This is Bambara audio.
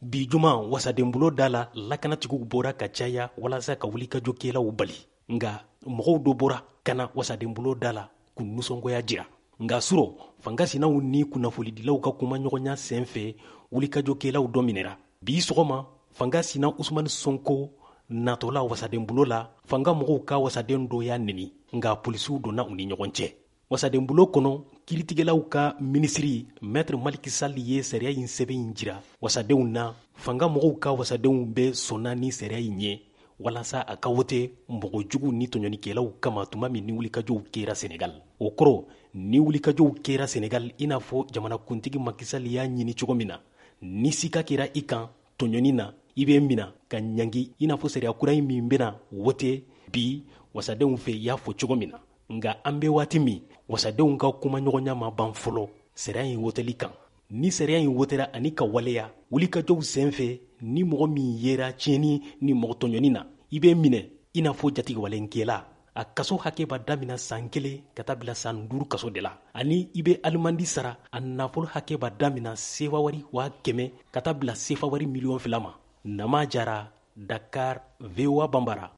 bi juma wasaden bulo da la lakanatigiw bɔra ka caya walasa ka wulikajɔ kɛlaw bali nga mɔgɔw do bɔra kana wasaden bulo da la k'u nusɔngɔya jira nga suro fangasinaw ni kunnafolidilaw ka kuma ɲɔgɔnya sen fɛ wulikajɔ kɛlaw dɔ minɛra bi sɔgɔma fangasina usumani sonko natɔla wasaden bulo la fanga mɔgɔw ka wasaden dɔ y'a neni nga polisiw donna u ni ɲɔgɔn cɛ wasaden bulo kɔnɔ kiritigɛlaw ka minisiri maître Maliki Sall ye sariya in sɛbɛn in jira wasadenw na fanga mɔgɔw ka wasadenw bɛ sɔnna ni sariya in ye walasa a ka wote mɔgɔ jugu ni tɔɲɔnikɛlaw kama tuma min ni wulikajɔw kɛra Senegal o kɔrɔ ni wulikajɔw kɛra Senegal i n'a fɔ jamanakuntigi Macky Sall y'a ɲini cogo min na ni sika kɛra i kan tɔɲɔni na i bɛ mina ka ɲangi i n'a fɔ sariya kura in min bɛna wote bi wasadenw fɛ y'a fɔ cogo min na nga an bɛ waati min wasadenw ka kuma ɲɔgɔnya ma ban fɔlɔ sariya in woteli kan ni sariya in wotera ani ka waleya wulikajɔw sen fɛ ni mɔgɔ min yera tiɲɛni ni mɔgɔ tɔɲɔni na i bɛ minɛ i n'a fɔ jatigawalenkɛla a kaso hakɛ b'a damina san 1 ka taa bila san 5 kaso de la ani i bɛ alimandi sara a nafolo hakɛ b'a damina sefa wari 100 ka taa bila sefa wari 2 miliyɔn ma nama jara Dakar VOA Bambara